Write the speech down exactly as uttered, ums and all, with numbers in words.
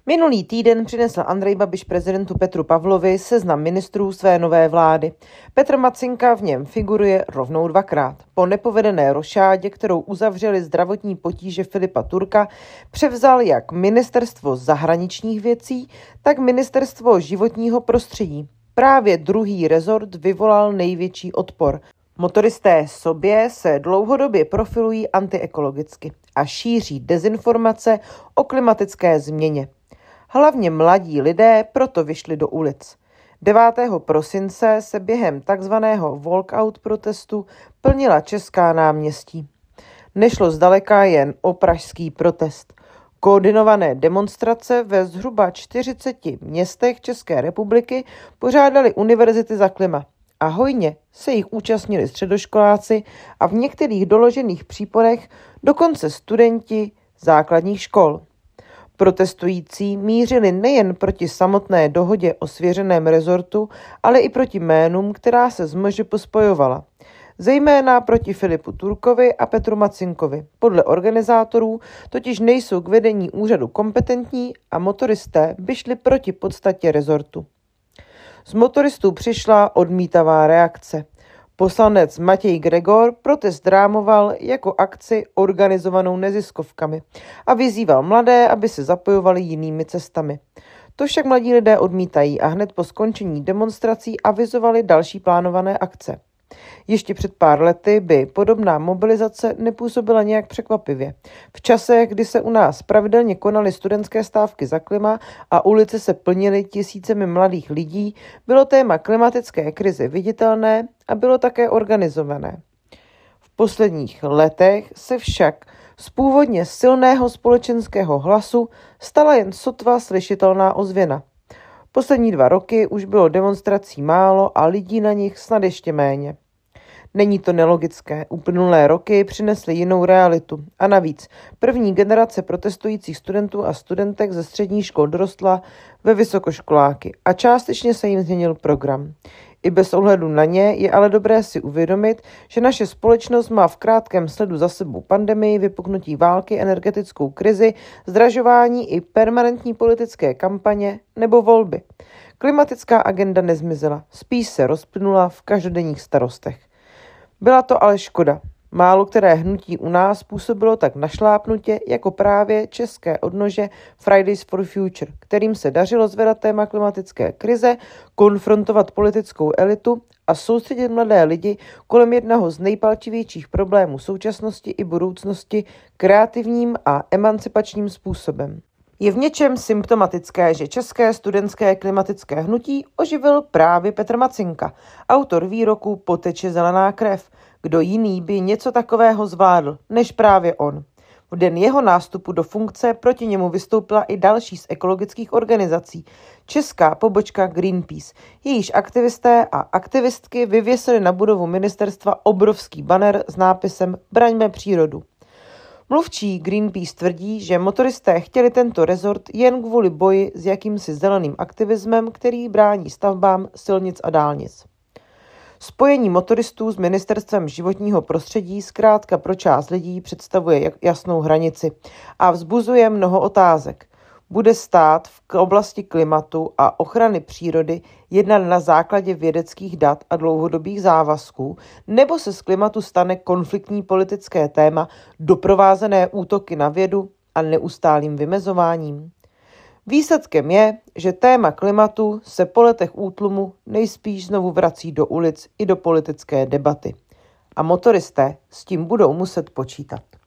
Minulý týden přinesl Andrej Babiš prezidentu Petru Pavlovi seznam ministrů své nové vlády. Petr Macinka v něm figuruje rovnou dvakrát. Po nepovedené rošádě, kterou uzavřeli zdravotní potíže Filipa Turka, převzal jak ministerstvo zahraničních věcí, tak ministerstvo životního prostředí. Právě druhý rezort vyvolal největší odpor. Motoristé sobě se dlouhodobě profilují antiekologicky a šíří dezinformace o klimatické změně. Hlavně mladí lidé proto vyšli do ulic. devátého prosince se během takzvaného walkout protestu plnila česká náměstí. Nešlo zdaleka jen o pražský protest. Koordinované demonstrace ve zhruba čtyřiceti městech České republiky pořádaly univerzity za klima a hojně se jich účastnili středoškoláci a v některých doložených případech dokonce studenti základních škol. Protestující mířili nejen proti samotné dohodě o svěřeném rezortu, ale i proti jménům, která se s M Ž P spojovala. Zejména proti Filipu Turkovi a Petru Macinkovi. Podle organizátorů totiž nejsou k vedení úřadu kompetentní a motoristé by šli proti podstatě rezortu. Z motoristů přišla odmítavá reakce. Poslanec Matěj Gregor protest drámoval jako akci organizovanou neziskovkami a vyzýval mladé, aby se zapojovali jinými cestami. To však mladí lidé odmítají a hned po skončení demonstrací avizovali další plánované akce. Ještě před pár lety by podobná mobilizace nepůsobila nějak překvapivě. V čase, kdy se u nás pravidelně konaly studentské stávky za klima a ulice se plnily tisícemi mladých lidí, bylo téma klimatické krize viditelné a bylo také organizované. V posledních letech se však z původně silného společenského hlasu stala jen sotva slyšitelná ozvěna. Poslední dva roky už bylo demonstrací málo a lidí na nich snad ještě méně. Není to nelogické, uplynulé roky přinesly jinou realitu a navíc první generace protestujících studentů a studentek ze středních škol dorostla ve vysokoškoláky a částečně se jim změnil program. I bez ohledu na ně je ale dobré si uvědomit, že naše společnost má v krátkém sledu za sebou pandemii, vypuknutí války, energetickou krizi, zdražování i permanentní politické kampaně nebo volby. Klimatická agenda nezmizela, spíš se rozplynula v každodenních starostech. Byla to ale škoda. Málo které hnutí u nás působilo tak našlápnutě jako právě české odnože Fridays for Future, kterým se dařilo zvedat téma klimatické krize, konfrontovat politickou elitu a soustředit mladé lidi kolem jednoho z nejpalčivějších problémů současnosti i budoucnosti kreativním a emancipačním způsobem. Je v něčem symptomatické, že české studentské klimatické hnutí oživil právě Petr Macinka, autor výroku Poteče zelená krev. Kdo jiný by něco takového zvládl, než právě on. V den jeho nástupu do funkce proti němu vystoupila i další z ekologických organizací, česká pobočka Greenpeace. Jejíž aktivisté a aktivistky vyvěsili na budovu ministerstva obrovský banner s nápisem Braňme přírodu. Mluvčí Greenpeace tvrdí, že motoristé chtěli tento rezort jen kvůli boji s jakýmsi zeleným aktivismem, který brání stavbám silnic a dálnic. Spojení motoristů s ministerstvem životního prostředí zkrátka pro část lidí představuje jasnou hranici a vzbuzuje mnoho otázek. Bude stát v oblasti klimatu a ochrany přírody jednat na základě vědeckých dat a dlouhodobých závazků, nebo se z klimatu stane konfliktní politické téma doprovázené útoky na vědu a neustálým vymezováním? Výsledkem je, že téma klimatu se po letech útlumu nejspíš znovu vrací do ulic i do politické debaty. A motoristé s tím budou muset počítat.